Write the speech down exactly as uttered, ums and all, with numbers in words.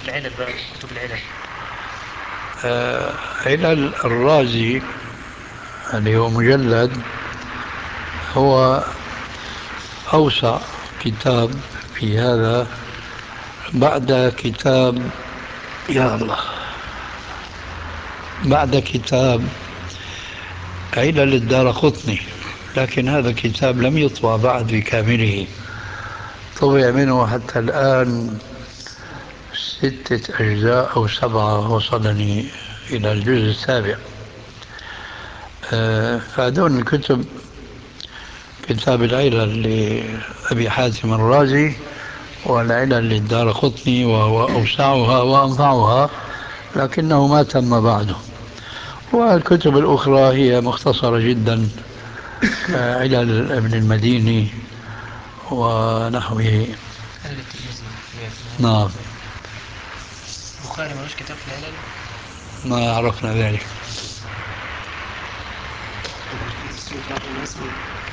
العلل بقى، كتب العلل. آه، علل الرازي اللي هو مجلد، هو أوسع كتاب في هذا بعد كتاب، يا الله، بعد كتاب علل الدارقطني. لكن هذا الكتاب لم يطبع بعد بكامله، طبع منه حتى الآن ستة أجزاء أو سبعة، وصلني إلى الجزء السابع. آه، فهذول الكتب، كتاب العلل لأبي حاتم الرازي والعلل للدار قطني، وهو أوسعها وأنفعها، لكنه ما تم بعده. والكتب الأخرى هي مختصرة جدا، كعلل ابن المديني ونحوه. علل الترمذي في النهاية. نعم. البخاري ملوش كتاب في العلل. ما عرفنا ذلك.